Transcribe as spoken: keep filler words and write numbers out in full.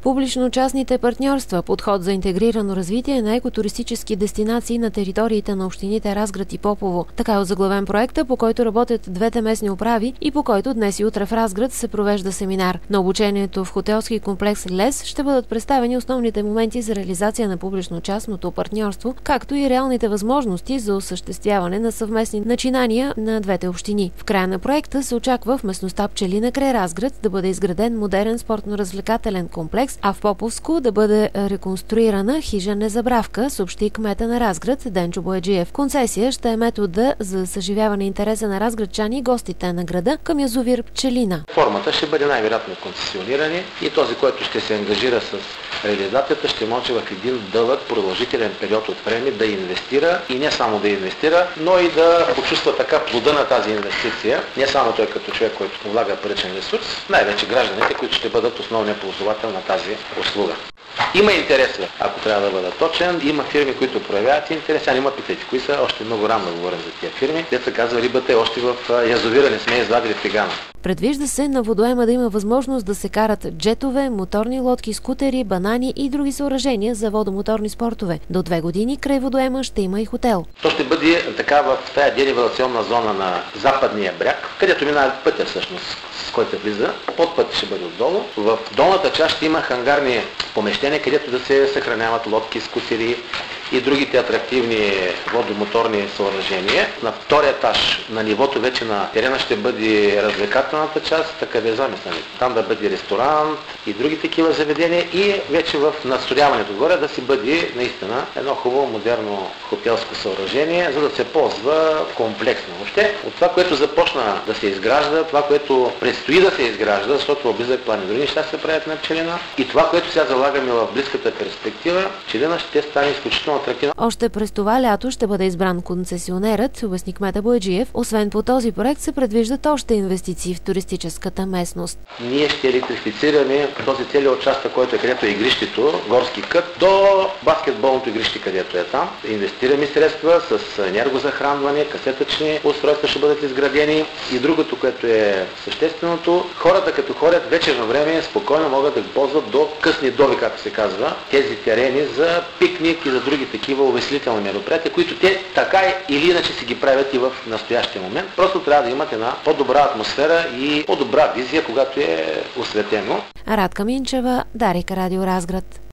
Публично-частните партньорства, подход за интегрирано развитие на екотуристически дестинации на териториите на общините Разград и Попово. Така е озаглавен проекта, по който работят двете местни управи и по който днес и утре в Разград се провежда семинар. На обучението в хотелски комплекс Лес ще бъдат представени основните моменти за реализация на публично-частното партньорство, както и реалните възможности за осъществяване на съвместни начинания на двете общини. В края на проекта се очаква в местността Пчелина край Разград да бъде изграден модерен спортно-развлекателен комплекс, а в Поповско да бъде реконструирана хижа Незабравка, съобщи кмета на Разград Денчо Бояджиев. Концесия ще е метода за съживяване интереса на разградчани и гостите на града към язовир Пчелина. Формата ще бъде най-вероятно концесиониране и този, който ще се ангажира с реализацията, ще може в един дълъг продължителен период от време да инвестира и не само да инвестира, но и да почувства така плода на тази инвестиция. Не само той като човек, който влага паричен ресурс, най-вече гражданите, които ще бъдат основният ползвател на тази услуга. Има интерес, ако трябва да бъда точен, има фирми, които проявяват интерес. А не ме питайте, кои са, още много рано да говорим за тия фирми. Те се казва, рибата е още в язовира, не сме извадили фигана. Предвижда се на водоема да има възможност да се карат джетове, моторни лодки, скутери, банани и други съоръжения за водомоторни спортове. До две години край водоема ще има и хотел. То ще бъде така в тая деривационна зона на западния бряг, където минава пътя всъщност, с който влиза. Под пътя ще бъде отдолу. В долната част ще има хангарни помещения, където да се съхраняват лодки, скутери и другите атрактивни водомоторни съоръжения. На втория етаж на нивото вече на терена ще бъде развлекателната част, така ви е замислено. Там да бъде ресторант и други такива заведения и вече в надстрояването горе да си бъде наистина едно хубаво модерно хотелско съоръжение, за да се ползва комплексно. Въобще от това, което започна да се изгражда, това, което предстои да се изгражда, защото в близък план и други неща се правят на Пчелина и това, което сега залагаме в близката перспектива, Пчелина ще стане изключително атрактивна. Още през това лято ще бъде избран концесионерът, обясни кмета Бояджиев. Освен по този проект се предвиждат още инвестиции в туристическата местност. Ние ще електрифицираме този целият участък, който е където е игрището, горски кът, до баскетболното игрище, където е там. Инвестираме средства с енергозахранване, касетъчни устройства ще бъдат изградени и другото, което е същественото, хората като ходят вече във време спокойно могат да ползват до късни доби, както се казва, тези терени за пикник и за други такива увеселителни мероприятия, които те така или иначе си ги правят и в настоящия момент. Просто трябва да имат една по-добра атмосфера и по-добра визия, когато е осветено. Радка Минчева, Дарик Радио Разград.